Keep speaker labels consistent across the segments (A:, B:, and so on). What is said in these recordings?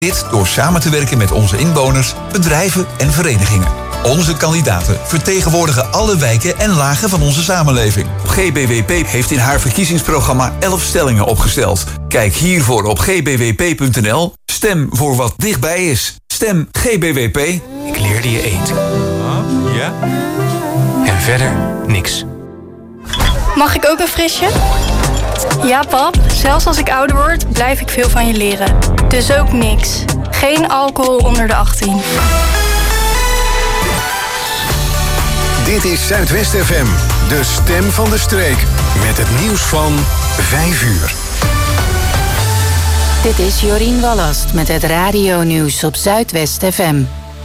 A: Dit door samen te werken met onze inwoners, bedrijven en verenigingen. Onze kandidaten vertegenwoordigen alle wijken en lagen van onze samenleving. GBWP heeft in haar verkiezingsprogramma 11 stellingen opgesteld. Kijk hiervoor op gbwp.nl. Stem voor wat dichtbij is. Stem GBWP.
B: Ik leerde je eten. Ja? En verder niks.
C: Mag ik ook een frisje? Ja, pap. Zelfs als ik ouder word, blijf ik veel van je leren. Dus ook niks. Geen alcohol onder de 18.
D: Dit is Zuidwest FM, de stem van de streek. Met het nieuws van 5 uur.
E: Dit is Jorien Wallast met het radio-nieuws op Zuidwest FM.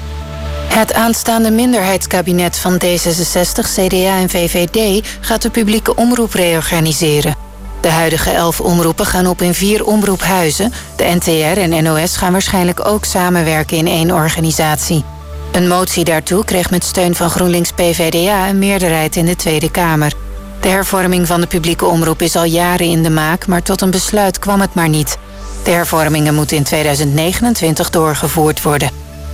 E: Het aanstaande minderheidskabinet van D66, CDA en VVD gaat de publieke omroep reorganiseren. De huidige 11 omroepen gaan op in 4 omroephuizen. De NTR en NOS gaan waarschijnlijk ook samenwerken in 1 organisatie. Een motie daartoe kreeg met steun van GroenLinks-PVDA een meerderheid in de Tweede Kamer. De hervorming van de publieke omroep is al jaren in de maak, maar tot een besluit kwam het maar niet. De hervormingen moeten in 2029 doorgevoerd worden.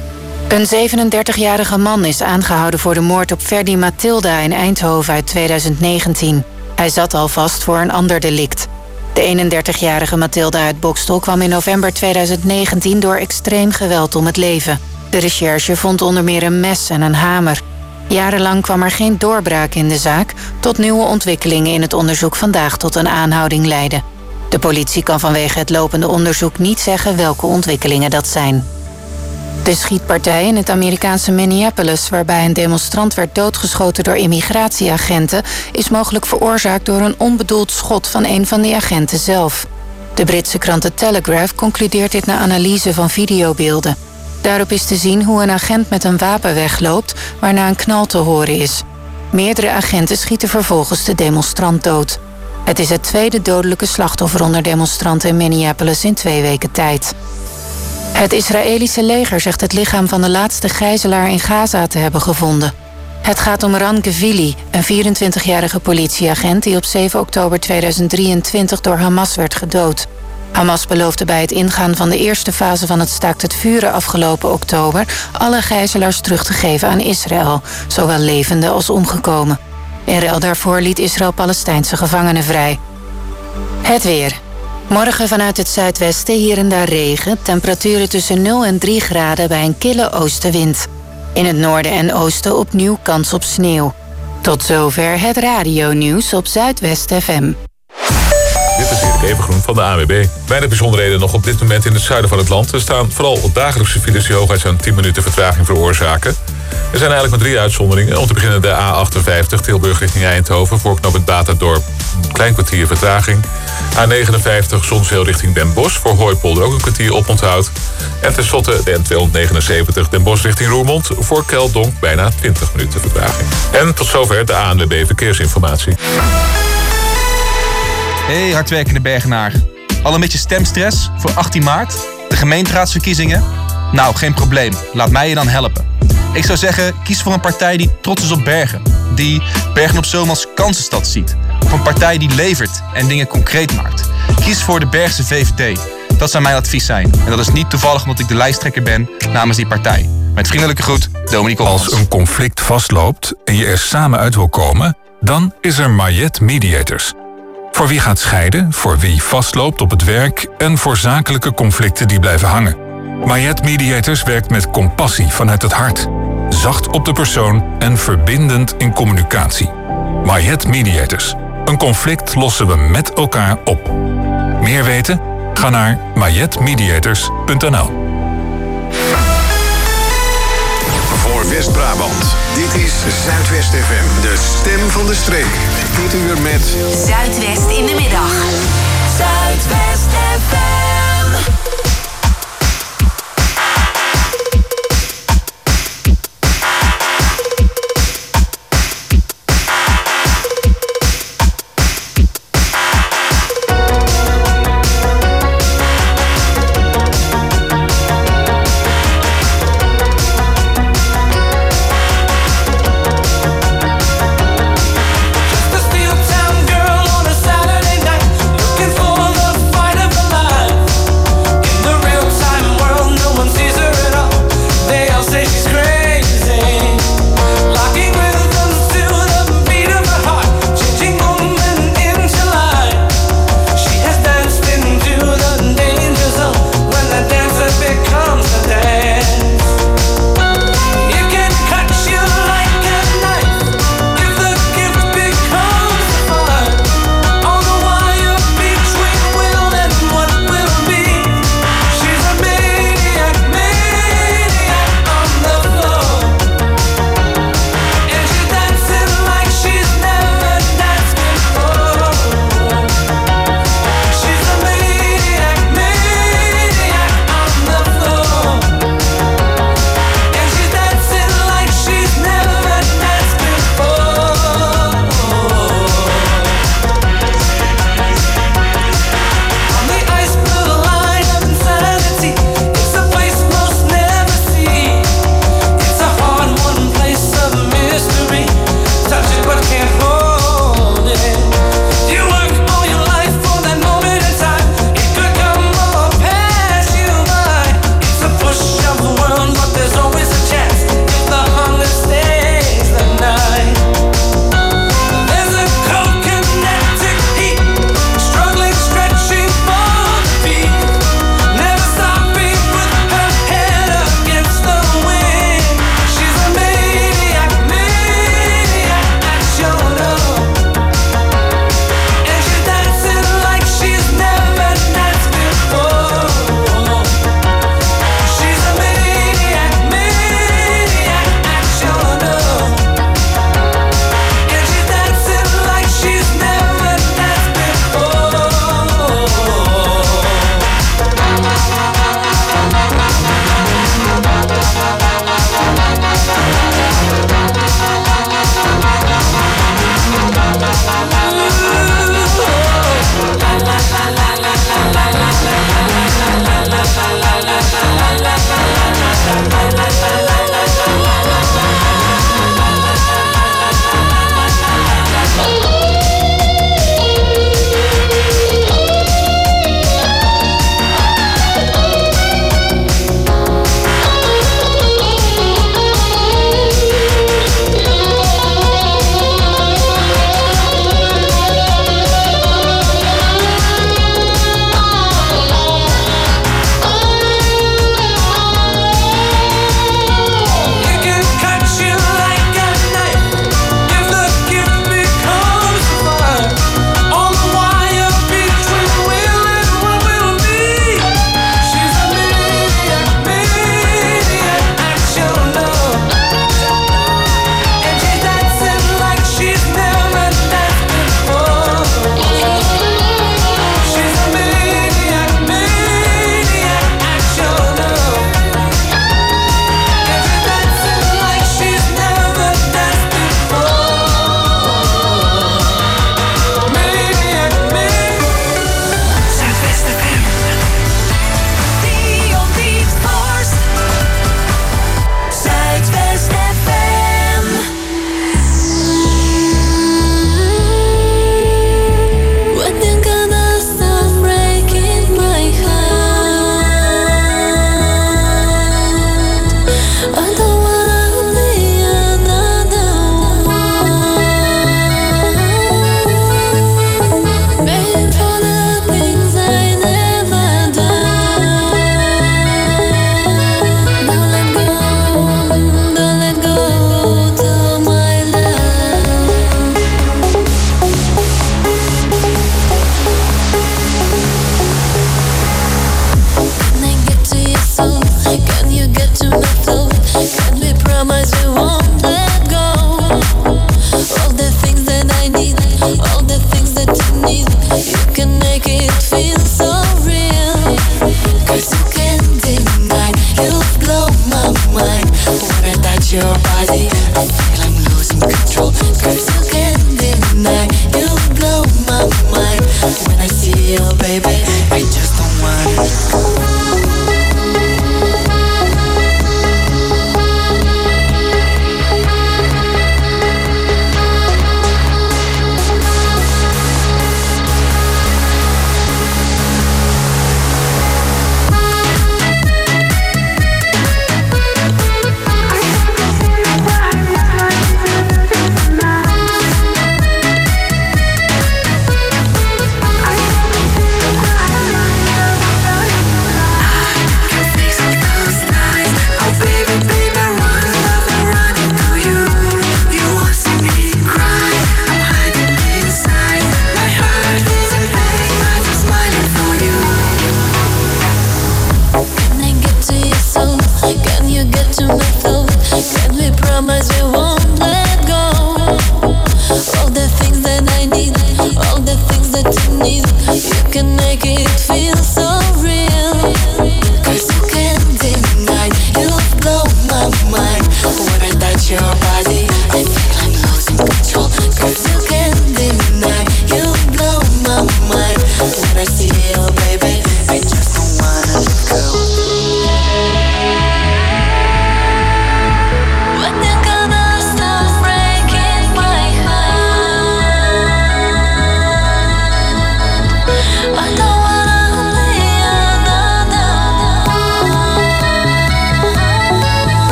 E: Een 37-jarige man is aangehouden voor de moord op Ferdi Matilda in Eindhoven uit 2019. Hij zat al vast voor een ander delict. De 31-jarige Matilda uit Boxtel kwam in november 2019 door extreem geweld om het leven. De recherche vond onder meer een mes en een hamer. Jarenlang kwam er geen doorbraak in de zaak, tot nieuwe ontwikkelingen in het onderzoek vandaag tot een aanhouding leidden. De politie kan vanwege het lopende onderzoek niet zeggen welke ontwikkelingen dat zijn. De schietpartij in het Amerikaanse Minneapolis, waarbij een demonstrant werd doodgeschoten door immigratieagenten, is mogelijk veroorzaakt door een onbedoeld schot van een van die agenten zelf. De Britse krant The Telegraph concludeert dit na analyse van videobeelden. Daarop is te zien hoe een agent met een wapen wegloopt, waarna een knal te horen is. Meerdere agenten schieten vervolgens de demonstrant dood. Het is het tweede dodelijke slachtoffer onder demonstranten in Minneapolis in 2 weken tijd. Het Israëlische leger zegt het lichaam van de laatste gijzelaar in Gaza te hebben gevonden. Het gaat om Ran Gevili, een 24-jarige politieagent die op 7 oktober 2023 door Hamas werd gedood. Hamas beloofde bij het ingaan van de eerste fase van het staakt het vuren afgelopen oktober alle gijzelaars terug te geven aan Israël, zowel levende als omgekomen. In ruil daarvoor liet Israël Palestijnse gevangenen vrij. Het weer. Morgen vanuit het zuidwesten hier en daar regen, temperaturen tussen 0 en 3 graden bij een kille oostenwind. In het noorden en oosten opnieuw kans op sneeuw. Tot zover het radio-nieuws op Zuidwest FM.
F: Dit is Erik Evengroen van de ANWB. Weinig bijzonderheden nog op dit moment in het zuiden van het land. Er staan vooral dagelijkse files die hooguit zo'n 10 minuten vertraging veroorzaken. Er zijn eigenlijk maar 3 uitzonderingen. Om te beginnen de A58 Tilburg richting Eindhoven. Voor knooppunt Batadorp een klein kwartier vertraging. A59 Zonzeel richting Den Bosch. Voor Hooipolder ook een kwartier oponthoud. En tenslotte de N279 Den Bosch richting Roermond. Voor Keldonk bijna 20 minuten vertraging. En tot zover de ANWB Verkeersinformatie.
G: Hey hardwerkende Bergenaar. Al een beetje stemstress voor 18 maart? De gemeenteraadsverkiezingen? Nou, geen probleem. Laat mij je dan helpen. Ik zou zeggen, kies voor een partij die trots is op Bergen. Die Bergen op Zoom als kansenstad ziet. Of een partij die levert en dingen concreet maakt. Kies voor de Bergse VVD. Dat zou mijn advies zijn. En dat is niet toevallig omdat ik de lijsttrekker ben namens die partij. Met vriendelijke groet, Dominique Olmans.
H: Als een conflict vastloopt en je er samen uit wil komen, dan is er Mayet Mediators. Voor wie gaat scheiden, voor wie vastloopt op het werk en voor zakelijke conflicten die blijven hangen. Mayet Mediators werkt met compassie vanuit het hart. Zacht op de persoon en verbindend in communicatie. Mayet Mediators. Een conflict lossen we met elkaar op. Meer weten? Ga naar mayetmediators.nl.
D: Voor West-Brabant. Dit is Zuidwest FM, de stem van de streek. Dit uur met
I: Zuidwest in de middag. Zuidwest FM.
J: Just a steel town girl on a Saturday night, looking for the fight of her life.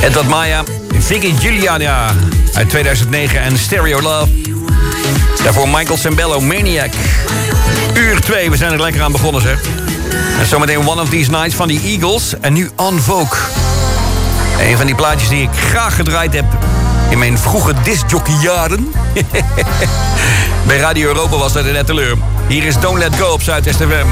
J: Edward Maya, Vicky Giuliana uit 2009 en Stereo Love. Daarvoor Michael Sembello, Maniac. Uur 2, we zijn er lekker aan begonnen, zeg. En zometeen One of These Nights van die Eagles. En nu On Vogue. Een van die plaatjes die ik graag gedraaid heb in mijn vroege discjockeyjaren. Bij Radio Europa was dat net teleur. Hier is Don't Let Go op Zuidwest FM.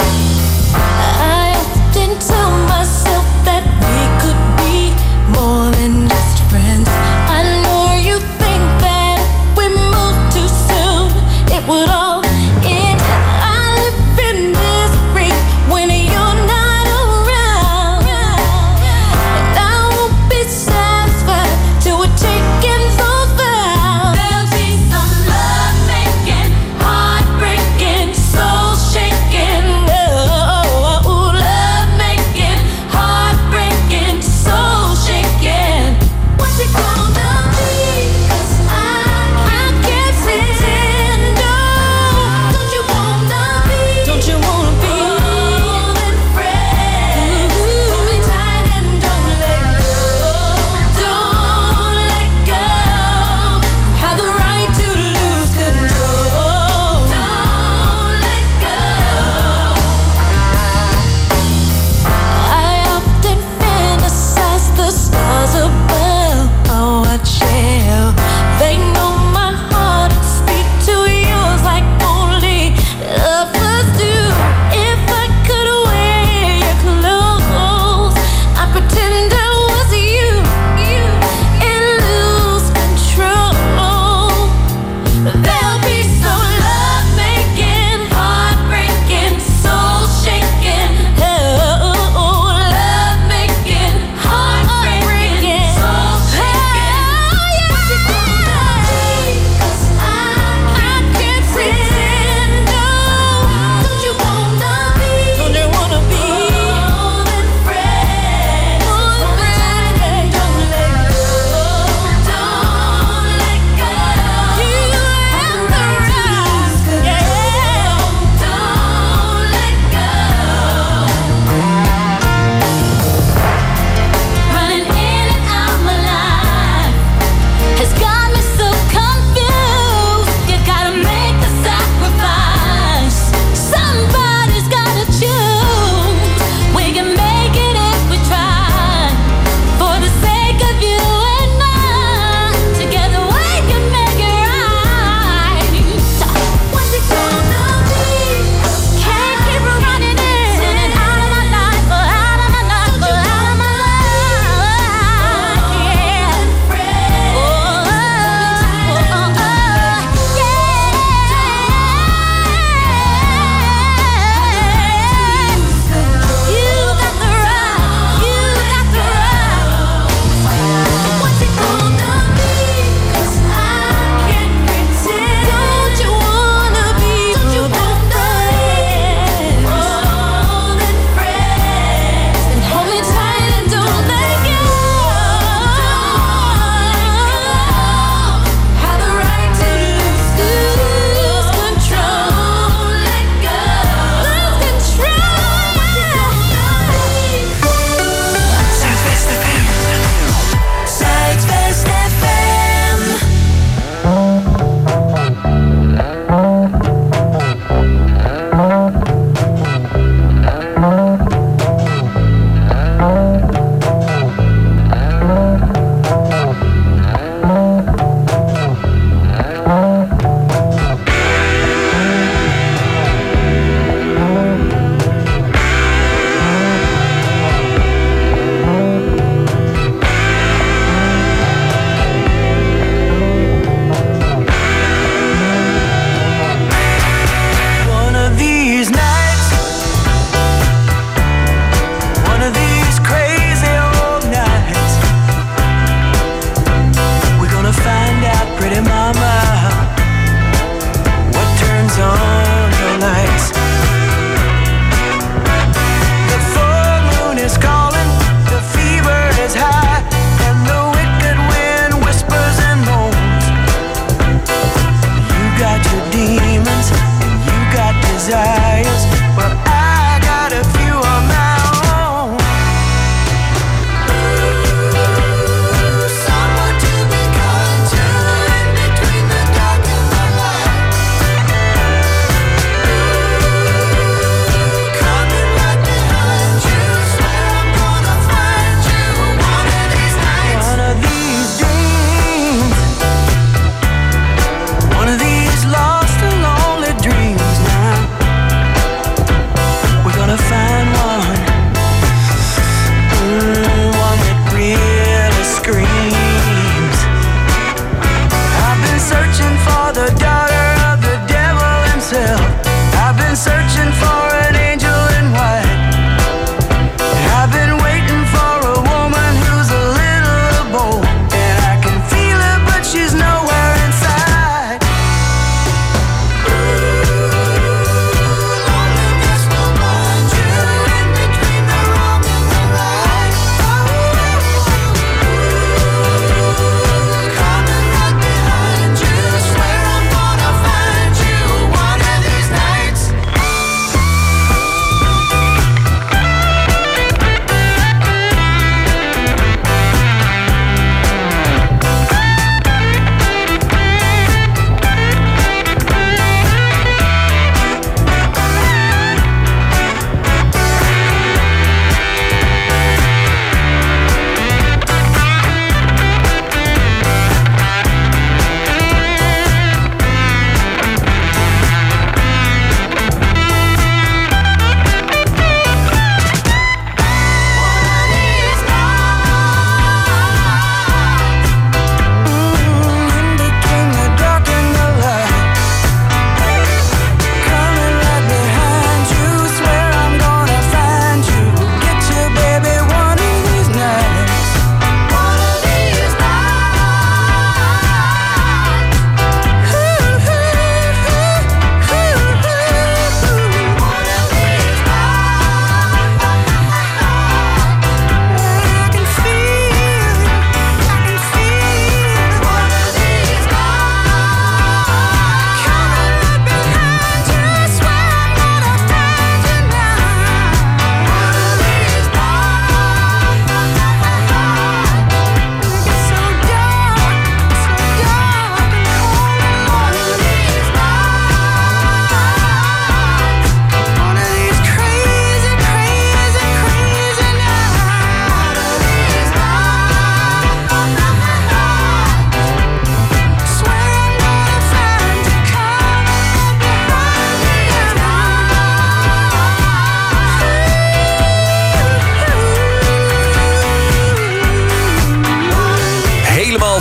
K: More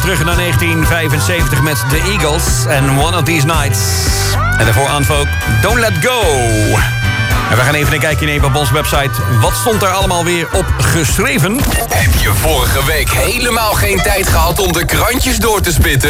J: terug naar 1975 met The Eagles en One of These Nights. En daarvoor aanvolk Don't Let Go. En we gaan even een kijkje nemen op onze website. Wat stond daar allemaal weer op geschreven?
K: Heb je vorige week helemaal geen tijd gehad om de krantjes door te spitten?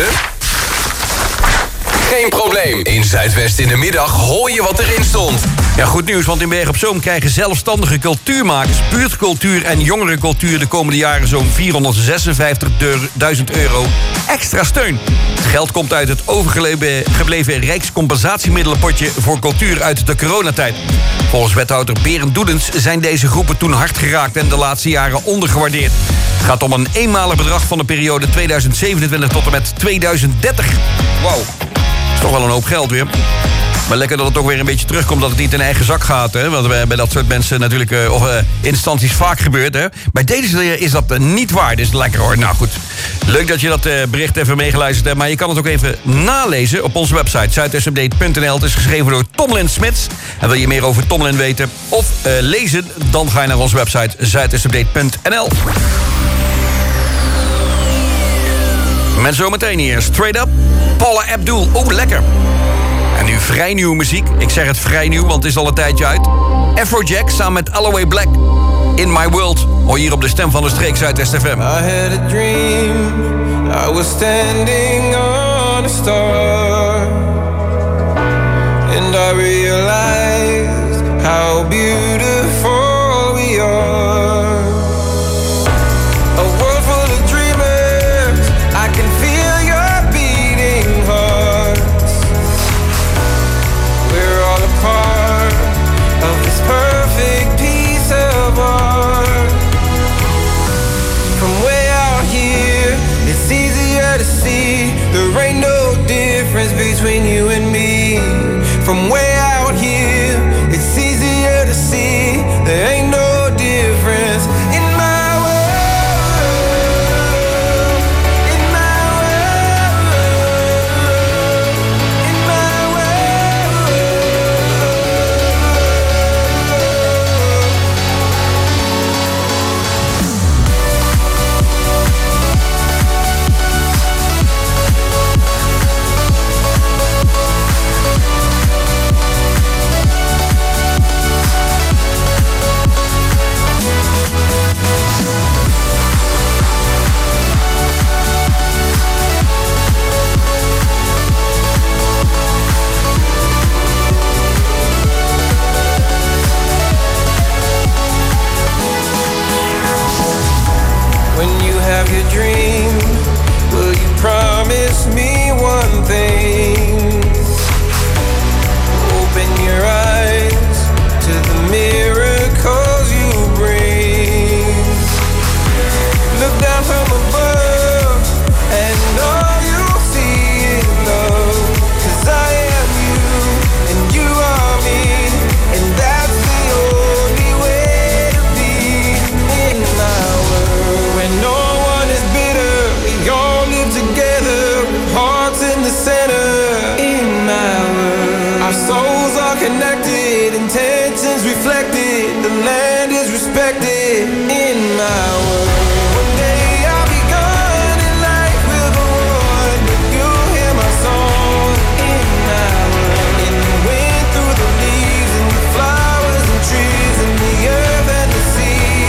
K: Geen probleem. In Zuidwest in de middag hoor je wat erin stond.
J: Ja, goed nieuws, want in Bergen op Zoom krijgen zelfstandige cultuurmakers, buurtcultuur en jongerencultuur de komende jaren zo'n €456.000 extra steun. Het geld komt uit het overgebleven Rijkscompensatiemiddelenpotje voor cultuur uit de coronatijd. Volgens wethouder Berend Doedens zijn deze groepen toen hard geraakt en de laatste jaren ondergewaardeerd. Het gaat om een eenmalig bedrag van de periode 2027 tot en met 2030. Wauw, dat is toch wel een hoop geld weer. Maar lekker dat het ook weer een beetje terugkomt, dat het niet in eigen zak gaat. Hè? Want bij dat soort mensen natuurlijk, instanties vaak gebeurt. Hè? Bij deze is dat niet waar. Dus lekker hoor. Nou goed, leuk dat je dat bericht even meegeluisterd hebt. Maar je kan het ook even nalezen op onze website zuidwestupdate.nl. Het is geschreven door Tomlin Smits. En wil je meer over Tomlin weten of lezen, dan ga je naar onze website zuidwestupdate.nl. Met zometeen hier Straight Up, Paula Abdul. Oh, lekker. En nu vrij nieuwe muziek. Ik zeg het vrij nieuw, want het is al een tijdje uit. Afrojack samen met Alloway Black. In My World. Hoor hier op de stem van de streek Zuidwest FM.
L: I had a dream. I was standing on a star. And I realized how beautiful we are. A world full of dreamers. I can feel your beating heart. We're all a part of this perfect piece of art. From way out here, it's easier to see. There ain't no difference between you and me. From way out here, it's easier to see. There ain't no difference in my world. In my world. In my world. When you have your dream, will you promise me one thing? Open your eyes to the miracles you bring. Look down from above and all you'll see is love. 'Cause I am you and you are me, and that's the only way to be in my world. When no one is bitter, we all live together with hearts in the center. In my world, our souls are connected, intentions reflected, the land is respected. In my world, one day I'll be gone and life will go on, but you'll hear my song. In my world, in the wind, through the leaves, and the flowers and trees, and the earth and the sea.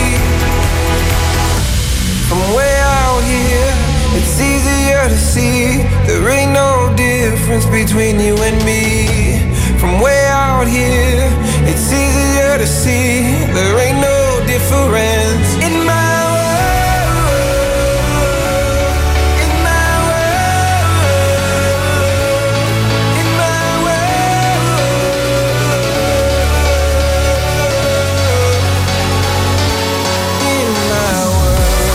L: From way out here, it's easier to see. There ain't no difference between you and me. From way out here, it's easier to see. There ain't no difference in my world. In my world. In my world. In my world.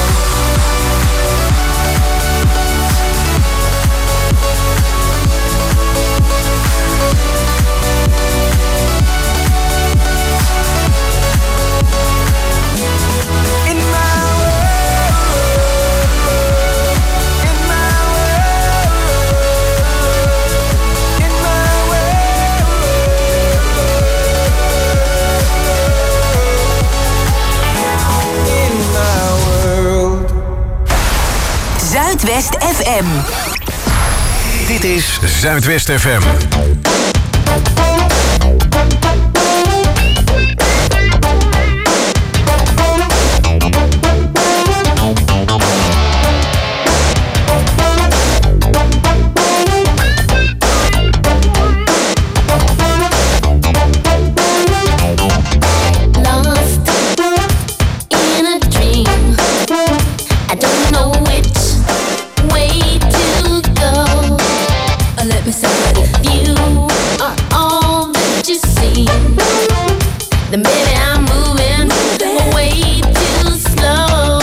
I: Zuidwest FM.
D: Dit is Zuidwest FM.
M: Then baby I'm moving way too slow.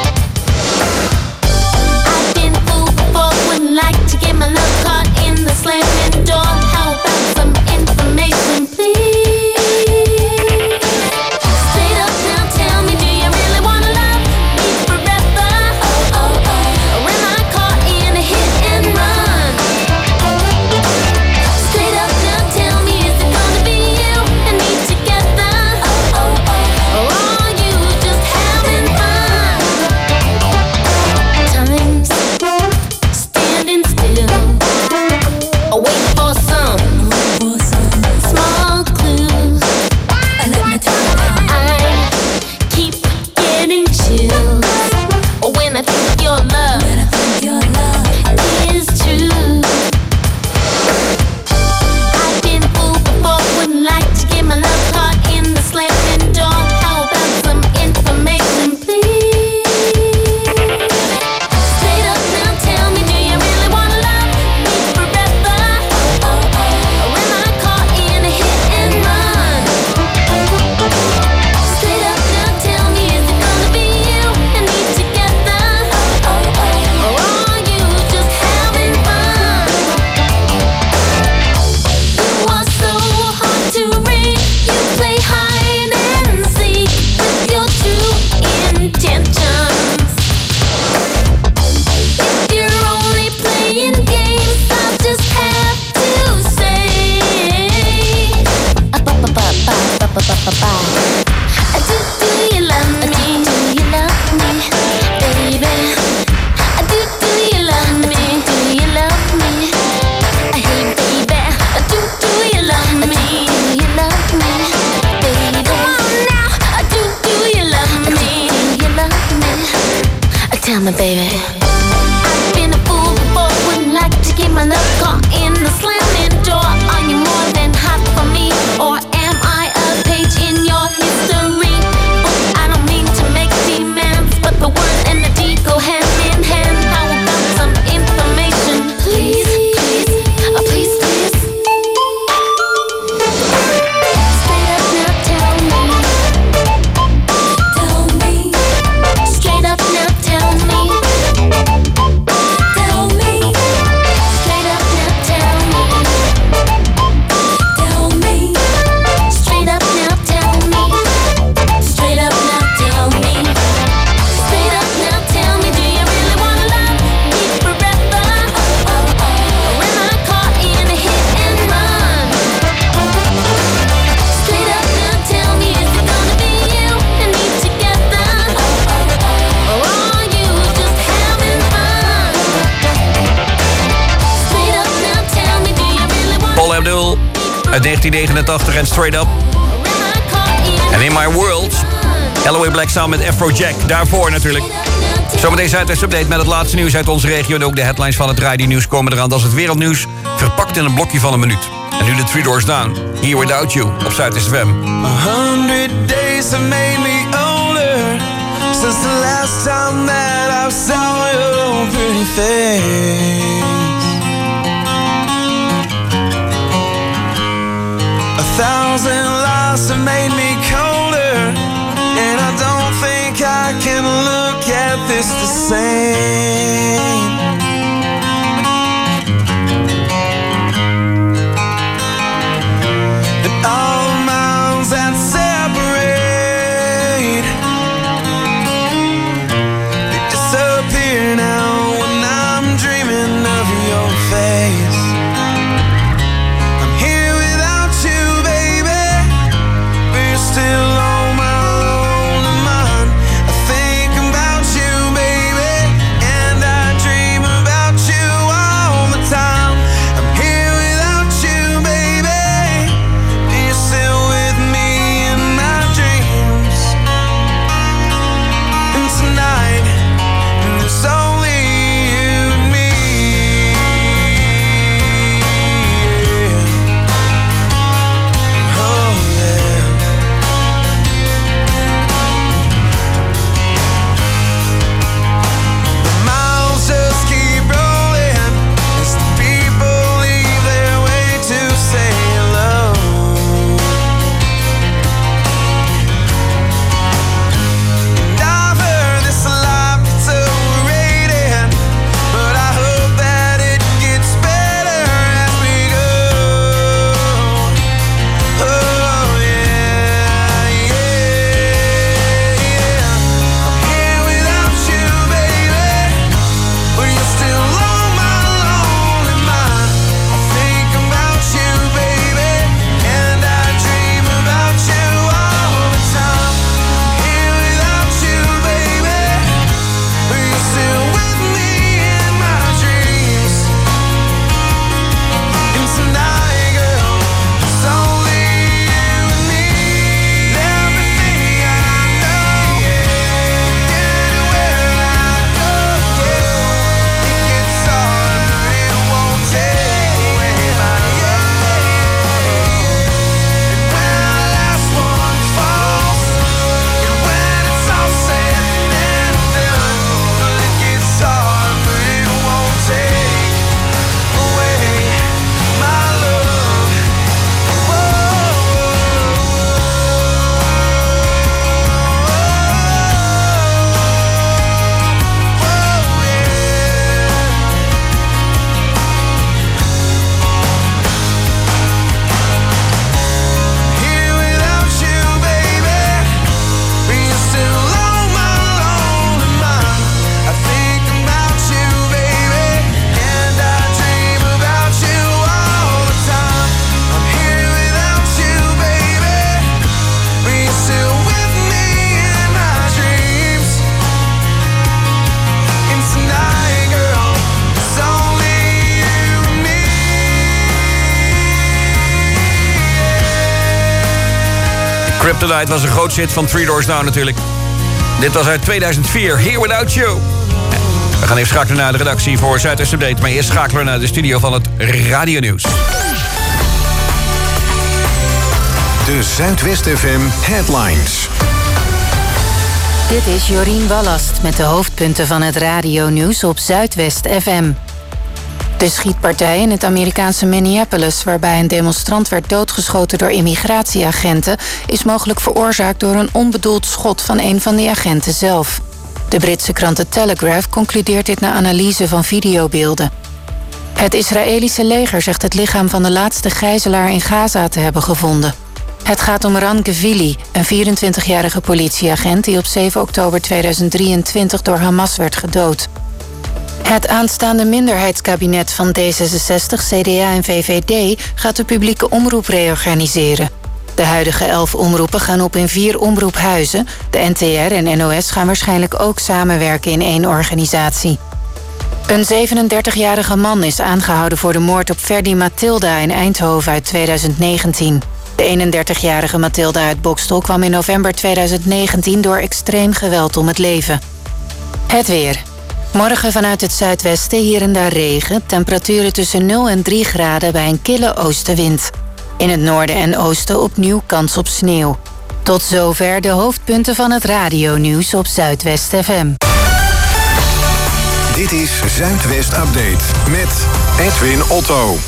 M: I've been fooled before, wouldn't like to get my love caught in the slamming door. How about some information, please? Straight up now, tell me, do you really wanna love me forever? Or am I caught in a hit and run? Straight up now, tell me, is it gonna be you and me together? Or are you just having fun? Time's standing still, waiting for some small clues. I keep getting chills when I think your love is true. I've been fooled before, wouldn't like to get my love caught in the slamming door. How about some information, please? Straight up now, tell me, do you really wanna love me forever? Or am I caught in a hit and run? Straight up now, tell me, is it gonna be you and me together? Or are you just having fun? You are so hard to read. You play hide and seek with your true intentions. If you're only playing games, I'll just have to say, do you love me? Do you love me, baby? Do you love me? Do you love me? Hey, baby, do you love me? Do you love me, baby? Come on now, do you love me? Do you love me? Tell me, baby. I've been a fool before, wouldn't like to get my love caught in the slamming door. Are you more than hot for me, or am I a page in your history? I don't mean to make demands, but the word and the deed go hand in hand. How about some information, please? Please, please. Straight up now, tell me. Straight up now, tell me. Straight up now, tell me. Straight up now, tell me. Straight up now, tell me. Straight up now, tell me, do you really wanna love me forever? Or am I caught in a hit and run? Straight up now, tell me, is it gonna be you and me together? Or are you just having fun? Straight up now, tell me, do you really wanna
J: Paul Abdul uit 1989 en Straight Up. En In My World, Holloway Black samen met Afrojack. Daarvoor natuurlijk. Zometeen Zuidwest Update met het laatste nieuws uit onze regio. En ook de headlines van het Radio Nieuws komen eraan. Dat is het wereldnieuws, verpakt in een blokje van een minuut. En nu de Three Doors Down, Here Without You, op Zuidwest FM.
L: 100 days have made me older since the last time that I saw your pretty face. 1,000 lives have made me colder, and I don't think I can look at this the same. And all the miles that separate, they disappear now when I'm dreaming
J: Kryptonite was een groot hit van Three Doors Down natuurlijk. Dit was uit 2004, Here Without You. We gaan even schakelen naar de redactie voor Zuidwest Update. Maar eerst schakelen we naar de studio van het Radio Nieuws.
D: De Zuidwest FM Headlines.
E: Dit is Jorien Ballast met de hoofdpunten van het radionieuws op Zuidwest FM. De schietpartij in het Amerikaanse Minneapolis, waarbij een demonstrant werd doodgeschoten door immigratieagenten, is mogelijk veroorzaakt door een onbedoeld schot van een van die agenten zelf. De Britse krant The Telegraph concludeert dit na analyse van videobeelden. Het Israëlische leger zegt het lichaam van de laatste gijzelaar in Gaza te hebben gevonden. Het gaat om Ran Gevili, een 24-jarige politieagent die op 7 oktober 2023 door Hamas werd gedood. Het aanstaande minderheidskabinet van D66, CDA en VVD gaat de publieke omroep reorganiseren. De huidige 11 omroepen gaan op in 4 omroephuizen. De NTR en NOS gaan waarschijnlijk ook samenwerken in 1 organisatie. Een 37-jarige man is aangehouden voor de moord op Ferdi Matilda in Eindhoven uit 2019. De 31-jarige Matilda uit Boxtel kwam in november 2019 door extreem geweld om het leven. Het weer. Morgen vanuit het zuidwesten hier en daar regen. Temperaturen tussen 0 en 3 graden bij een kille oostenwind. In het noorden en oosten opnieuw kans op sneeuw. Tot zover de hoofdpunten van het radionieuws op Zuidwest FM.
D: Dit is Zuidwest Update met Edwin Otto.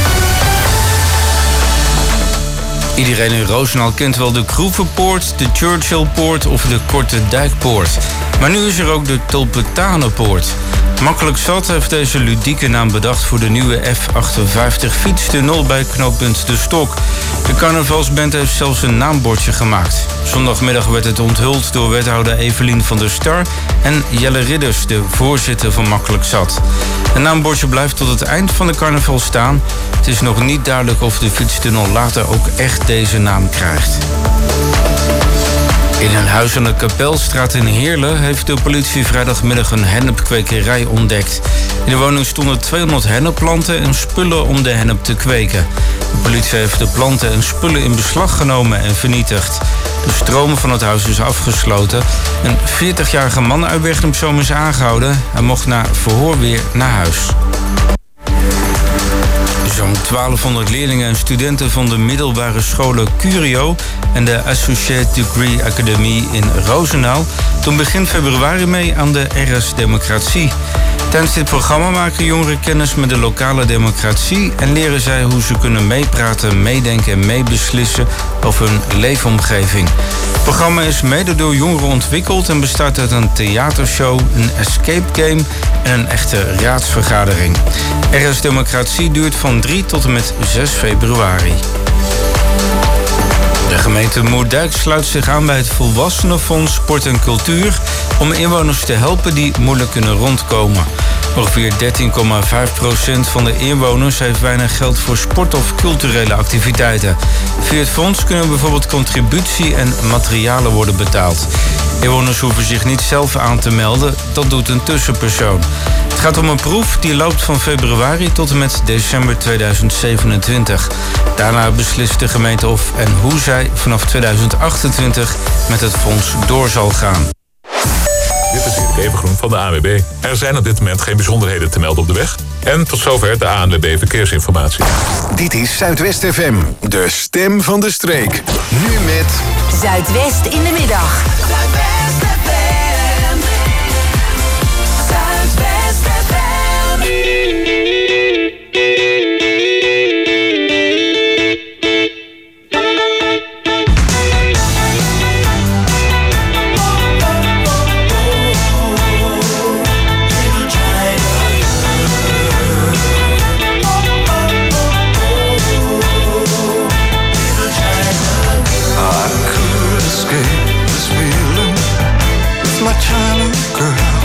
N: Iedereen in Roosendaal kent wel de Kroevenpoort, de Churchillpoort of de Korte Dijkpoort. Maar nu is er ook de Tulpentanenpoort. Makkelijk zat heeft deze ludieke naam bedacht voor de nieuwe F58 fietstunnel bij knooppunt De Stok. De carnavalsband heeft zelfs een naambordje gemaakt. Zondagmiddag werd het onthuld door wethouder Evelien van der Star en Jelle Ridders, de voorzitter van Makkelijk Zat. Het naambordje blijft tot het eind van de carnaval staan. Het is nog niet duidelijk of de fietstunnel later ook echt deze naam krijgt. In een huis aan de Kapelstraat in Heerlen heeft de politie vrijdagmiddag een hennepkwekerij ontdekt. In de woning stonden 200 hennepplanten en spullen om de hennep te kweken. De politie heeft de planten en spullen in beslag genomen en vernietigd. De stroom van het huis is afgesloten. Een 40-jarige man uit Bergen op Zoom is aangehouden. Hij mocht na verhoor weer naar huis. Zo'n 1200 leerlingen en studenten van de middelbare scholen Curio en de Associate Degree Academy in Roosendaal doen begin februari mee aan de RS Democratie. Tijdens dit programma maken jongeren kennis met de lokale democratie en leren zij hoe ze kunnen meepraten, meedenken en meebeslissen over hun leefomgeving. Het programma is mede door jongeren ontwikkeld en bestaat uit een theatershow, een escape game en een echte raadsvergadering. RS Democratie duurt van 3 tot en met 6 februari. De gemeente Moerdijk sluit zich aan bij het Volwassenenfonds Sport en Cultuur om inwoners te helpen die moeilijk kunnen rondkomen. Ongeveer 13,5% van de inwoners heeft weinig geld voor sport of culturele activiteiten. Via het fonds kunnen bijvoorbeeld contributie en materialen worden betaald. Inwoners hoeven zich niet zelf aan te melden, dat doet een tussenpersoon. Het gaat om een proef die loopt van februari tot en met december 2027. Daarna beslist de gemeente of en hoe zij vanaf 2028 met het fonds door zal gaan.
F: Dit is Erik Evengroen van de ANWB. Er zijn op dit moment geen bijzonderheden te melden op de weg. En tot zover de ANWB Verkeersinformatie.
D: Dit is Zuidwest FM, de stem van de streek. Nu met
I: Zuidwest in de middag. Zuidwest FM. Zuidwest FM.
L: My China girl,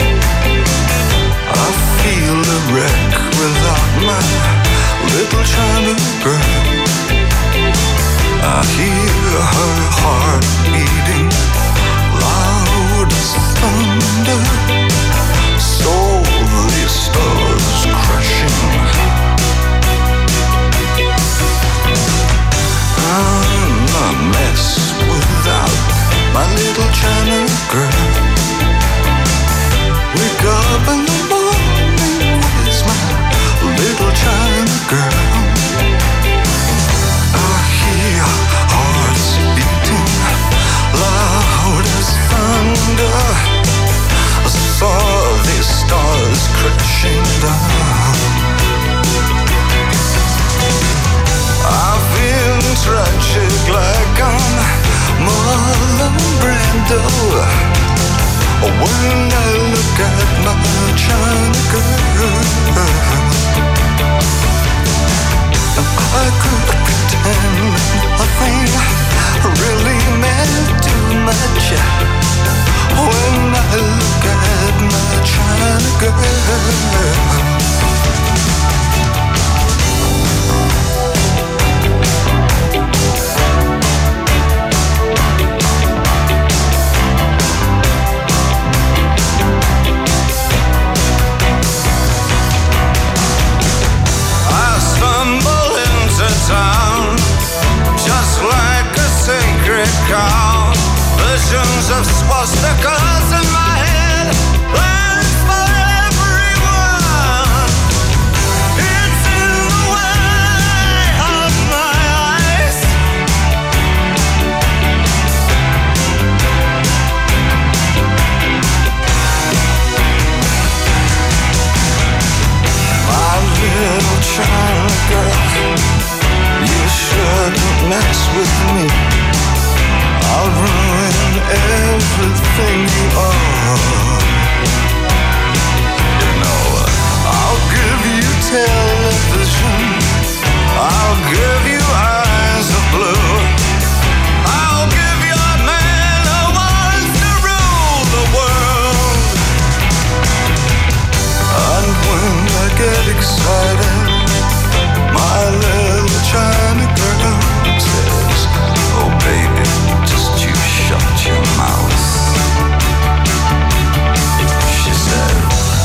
L: I feel the wreck without my little China girl. I hear her heart beating loud as thunder, so the stars crashing. I'm a mess with China girl. Wake up in the morning, where's my little China girl? I hear hearts beating loud as thunder. I saw these stars crashing down. I've been tragic like I'm Marlon Brando. When I look at my China girl, I could pretend nothing really meant too much. When I look at my China girl. Town, just like a sacred cow. Visions of swastikas in my head, plans for everyone. It's in the way of my eyes. My little China girl, you shouldn't mess with me. I'll ruin everything you are. You know, I'll give you television. I'll give you eyes of blue. I'll give you a man who wants to rule the world. And when I get excited, my little China girl says, oh baby, just you shut your mouth. She said,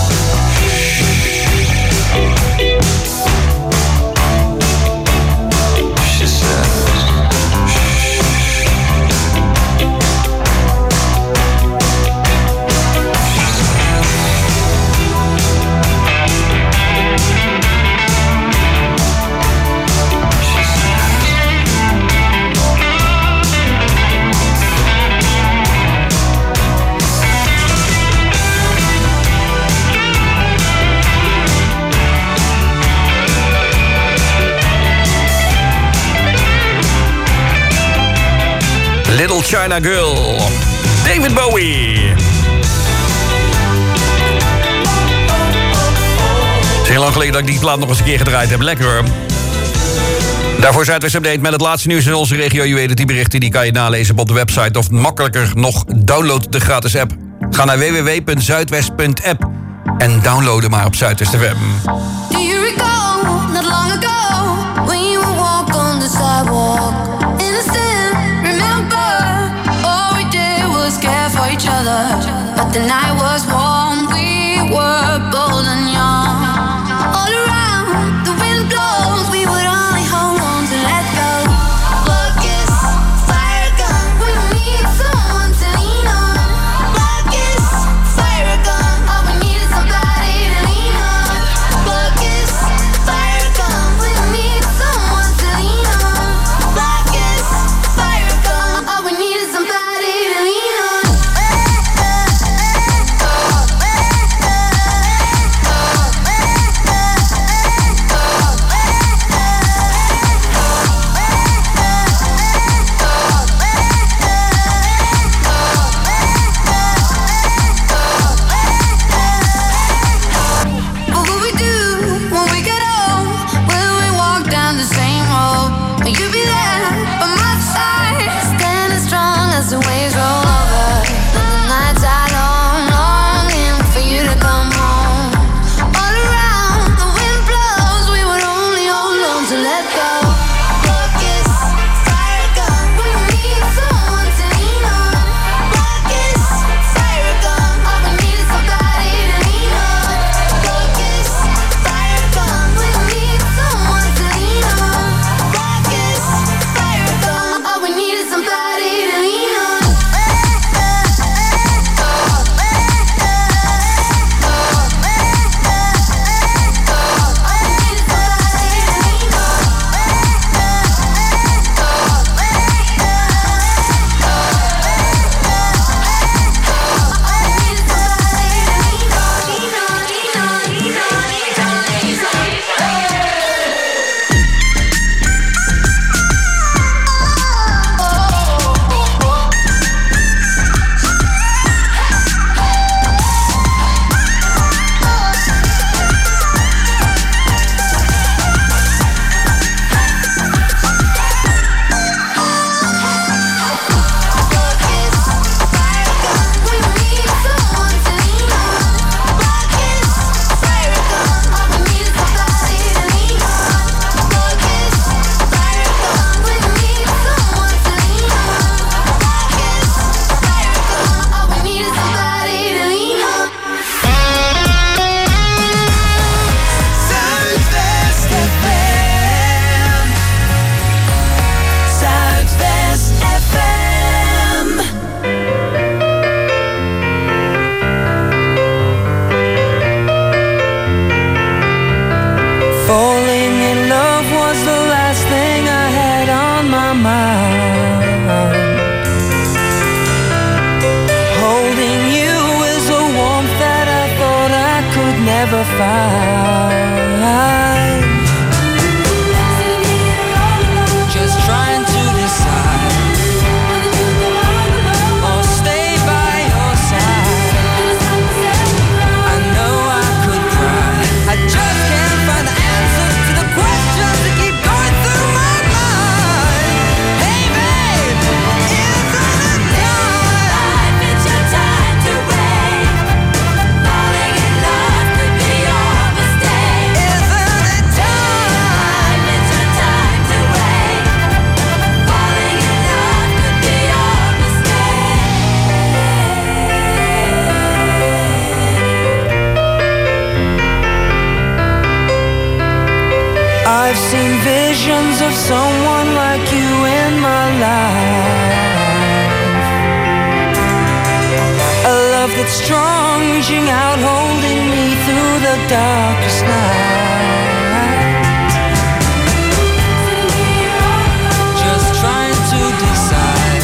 L: she said,
J: Little China Girl, David Bowie. Het is heel lang geleden dat ik die plaat nog eens een keer gedraaid heb. Lekker hoor. Daarvoor Zuidwest Update met het laatste nieuws in onze regio. Je weet het, die berichten die kan je nalezen op de website. Of makkelijker nog, download de gratis app. Ga naar www.zuidwest.app en download hem maar op Zuidwest FM.
O: Do you recall, not long ago, when you would walk on the sidewalk? Innocent, remember, all we did was care for each other. But the night was warm, we were bold and young. All around, the wind blows, we would only hold on to let go. Focus, fire gun, we need someone to lean on. Focus, fire gun, all we need is somebody to lean on. Focus, fire gun, we need someone to lean on. Focus, fire gun, all we need is somebody to lean on.
L: never find. Just trying to decide, or stay by your side. I know I could cry, I just can't find the answers to the questions that keep going through my mind. Hey babe, isn't it time? It's your time to wait. Falling in love could be your mistake. Isn't it time? It's your time to wait. Falling in love could be your mistake. I've seen visions of someone like you in my life. A love that's strong, reaching out, holding me through the darkest night. Just trying to decide,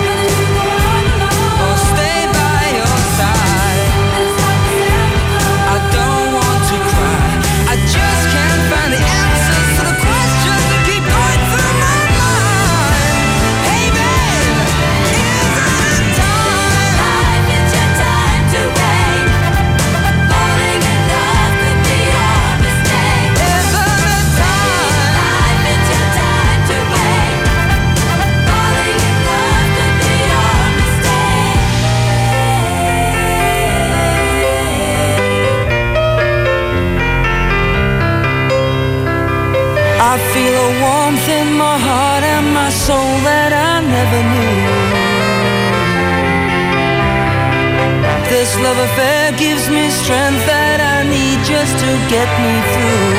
L: or stay by your side. I don't want to cry, I just can't find the answers to the questions that keep going through my mind. Hey babe, isn't it time? It's your time to wait. Falling in love could be your mistake. Isn't it time? It's your time to wait. Falling in love could be your mistake. I feel a warmth in my heart and my soul that I never knew. This love affair gives me strength that I need just to get me through.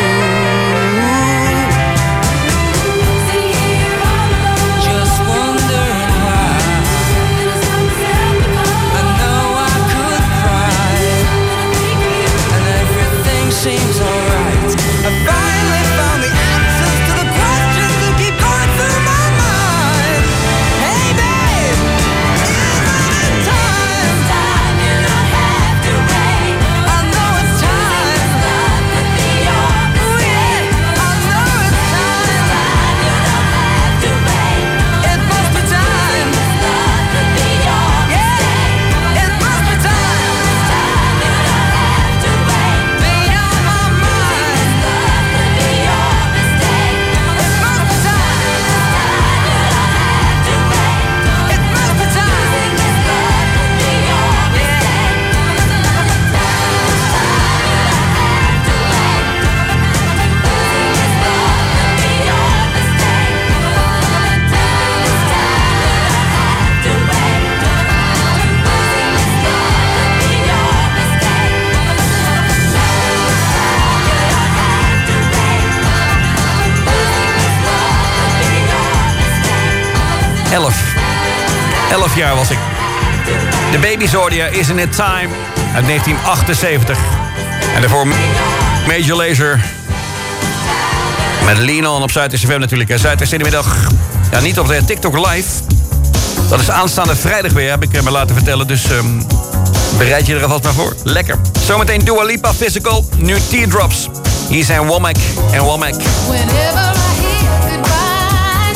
L: Just wondering why. I know I could cry, and everything seems alright. I finally found the answers to the questions that keep going through my mind. Hey babe, isn't it time? Time, you don't have to wait. I know it's time. Love could be your mistake. I know it's time. Time, you don't have to wait. It must be time. Love could be your mistake. It must be time. Time, you don't have to wait. Be on my mind. Love could be your mistake. It must be time. Time, you don't have to wait. It must be time. Love could be your mistake.
J: Elf jaar was ik. De Baby's hoorde je, Isn't It Time uit 1978. En daarvoor Major Lazer met Lean On op Zuidwest FM natuurlijk. Zuidwest in de middag. Ja, niet op de TikTok Live. Dat is aanstaande vrijdag weer, heb ik me laten vertellen. Dus bereid je er alvast maar voor. Lekker. Zometeen Dua Lipa, Physical. Nu Teardrops. Hier zijn Womack en Womack.
O: Whenever I hear goodbye,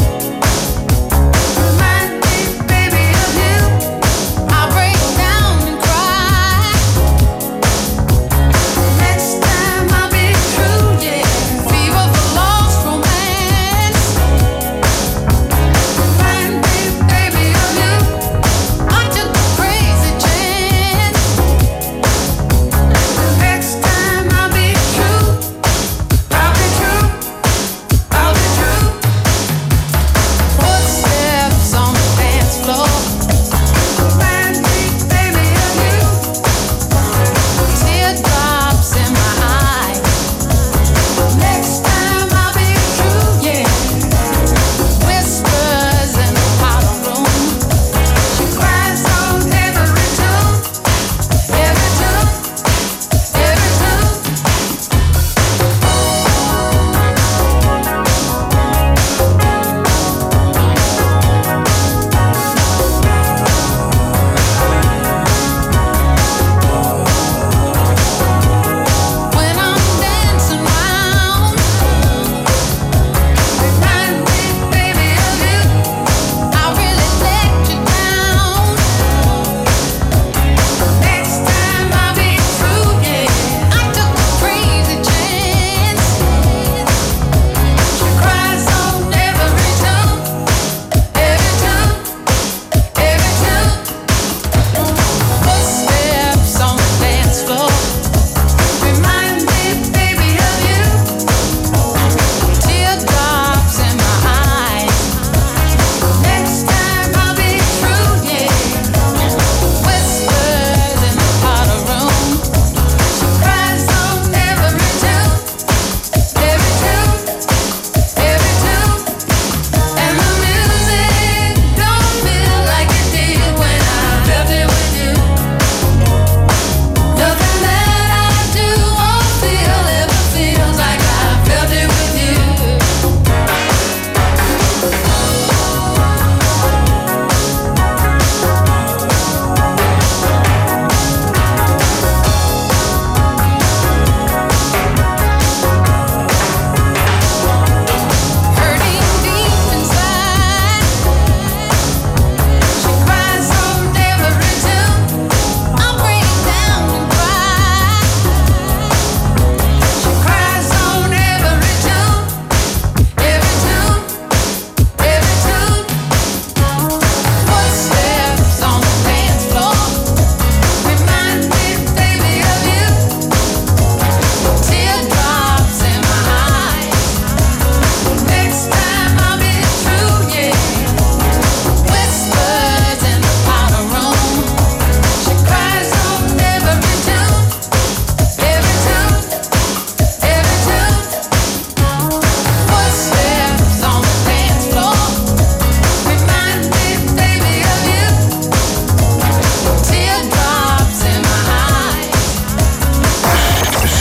O: remind me, baby, of you. I break down and cry. Next time I'll be true, yeah. Fever for lost romance. Remind me, baby, of you. I took a crazy chance. Next time I'll be true. I'll be true.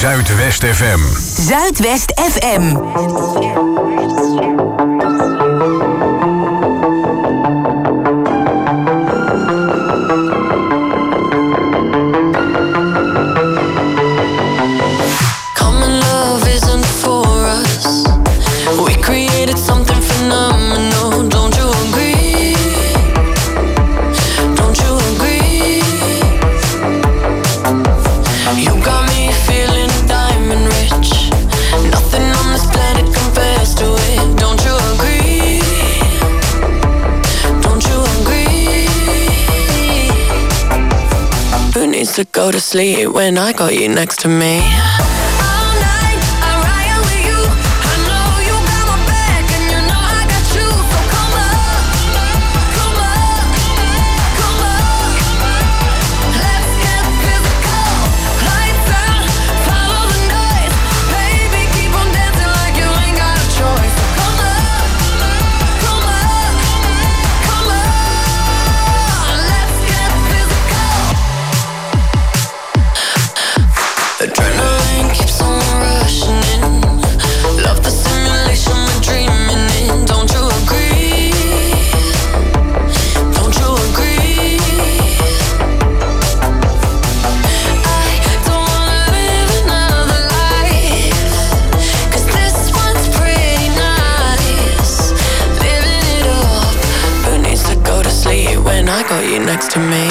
D: Zuidwest FM.
I: Zuidwest FM.
O: Common love isn't for us. We created something phenomenal. Don't you agree? Don't you agree? You got me feeling diamond rich. Nothing on this planet compares to it. Don't you agree? Don't you agree? Who needs to go to sleep when I got you next to me? Adrenaline keeps on rushing in. Love the simulation we're dreaming in. Don't you agree? Don't you agree? I don't wanna live another life, 'cause this one's pretty nice. Living it up. Who needs to go to sleep when I got you next to me?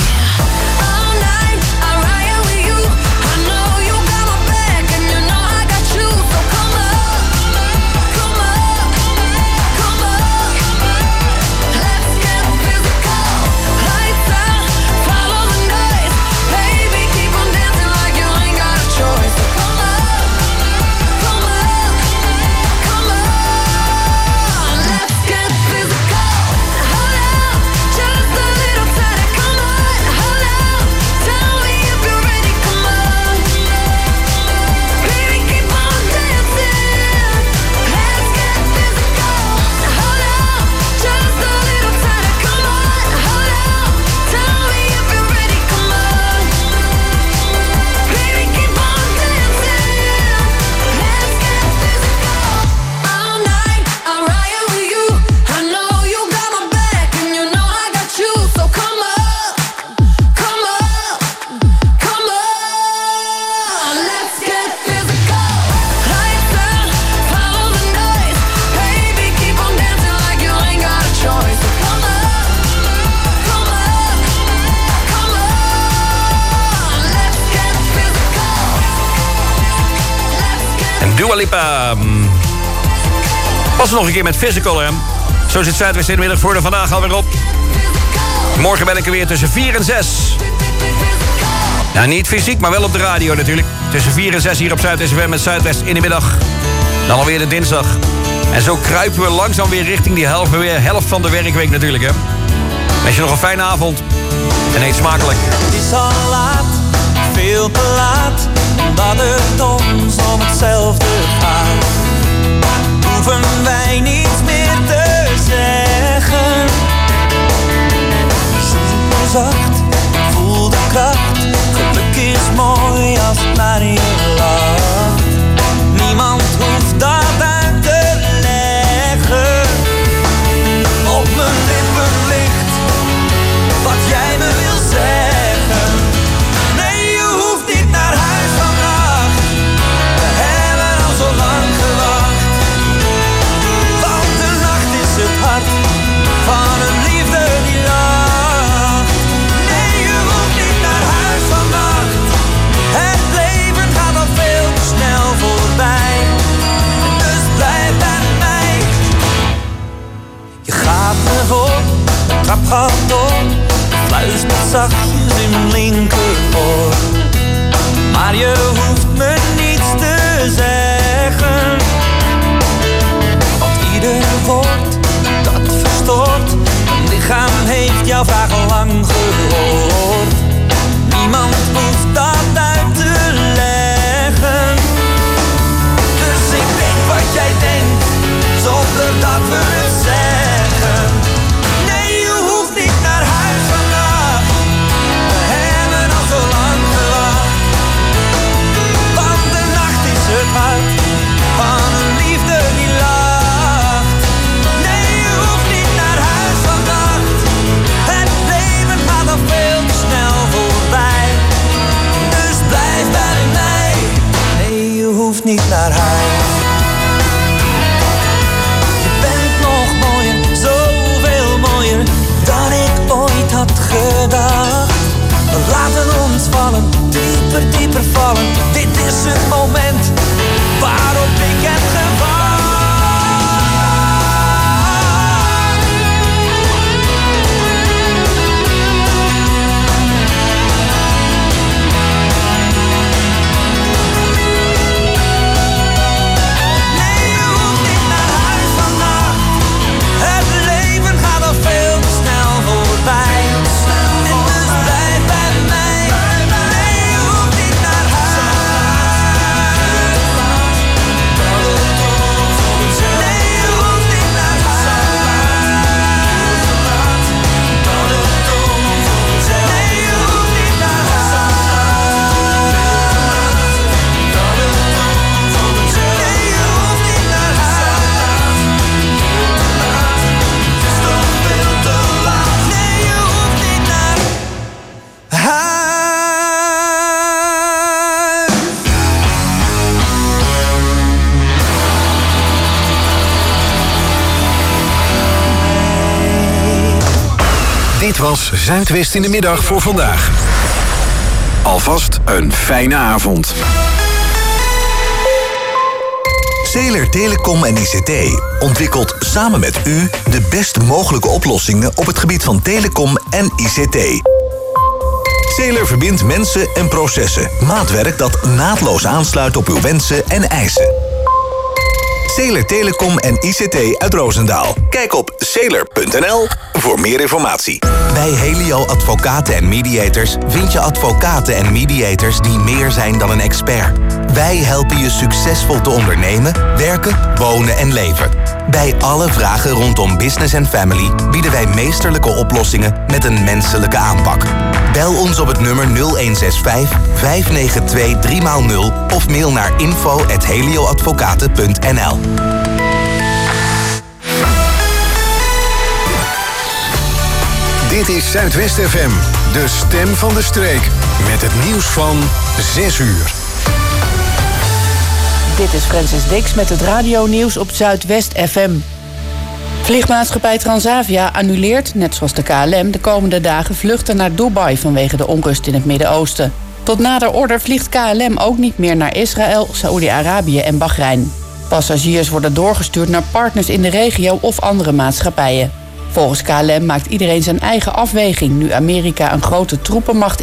J: Dua Lipa. Pas nog een keer met Physical, hè. Zo zit Zuidwest in de middag voor de vandaag alweer op. Morgen ben ik er weer tussen 4 en 6. Nou, niet fysiek, maar wel op de radio natuurlijk. Tussen 4 en 6 hier op Zuidwest FM met Zuidwest in de middag. Dan alweer de dinsdag. En zo kruipen we langzaam weer richting die helft van de werkweek natuurlijk, hè. Wens je nog een fijne avond. En eet smakelijk.
L: Het is al laat, veel te laat, omdat het ons om hetzelfde gaat. Hoeven wij niets meer te zeggen. Zoek maar zacht, voel de kracht. Geluk is mooi als het naar je lacht. Niemand hoeft dat uit te leggen. Op mijn lippen ligt wat jij me wil zeggen. Nee, je hoeft niet naar huis vannacht. We hebben al zo lang gewacht. Want de nacht is het hart van een liefde die lacht. Nee, je hoeft niet naar huis vannacht. Het leven gaat al veel te snel voorbij. Dus blijf bij mij. Je gaat me voor, de trap gaat door. Fluistert zachtjes in mijn linkeroor. Maar je hoeft me niets te zeggen. Want ieder woord dat verstoort. Mijn lichaam heeft jouw vraag al lang gehoord. Niemand hoeft dat uit te leggen. Dus ik denk wat jij denkt, zonder dat we het zeggen. Nee, je hoeft niet naar huis vandaag. We hebben al zo lang gewacht. Want de nacht niet naar huis. Je bent nog mooier, zoveel mooier dan ik ooit had gedacht. We laten ons vallen, dieper, dieper vallen. Dit is het moment waarop ik heb gewacht.
D: Dit was Zuidwest in de middag voor vandaag. Alvast een fijne avond.
A: Zeeler Telecom en ICT ontwikkelt samen met u de best mogelijke oplossingen op het gebied van telecom en ICT. Zeeler verbindt mensen en processen. Maatwerk dat naadloos aansluit op uw wensen en eisen. Zeeler Telecom en ICT uit Roosendaal. Kijk op zeeler.nl voor meer informatie. Bij Helio Advocaten en Mediators vind je advocaten en mediators die meer zijn dan een expert. Wij helpen je succesvol te ondernemen, werken, wonen en leven. Bij alle vragen rondom business en family bieden wij meesterlijke oplossingen met een menselijke aanpak. Bel ons op het nummer 0165 592 3x0 of mail naar info@helioadvocaten.nl.
D: Dit is Zuidwest FM, de stem van de streek. Met het nieuws van 6 uur.
P: Dit is Francis Dix met het radionieuws op Zuidwest FM. Vliegmaatschappij Transavia annuleert, net zoals de KLM, de komende dagen vluchten naar Dubai vanwege de onrust in het Midden-Oosten. Tot nader order vliegt KLM ook niet meer naar Israël, Saoedi-Arabië en Bahrein. Passagiers worden doorgestuurd naar partners in de regio of andere maatschappijen. Volgens KLM maakt iedereen zijn eigen afweging nu Amerika een grote troepenmacht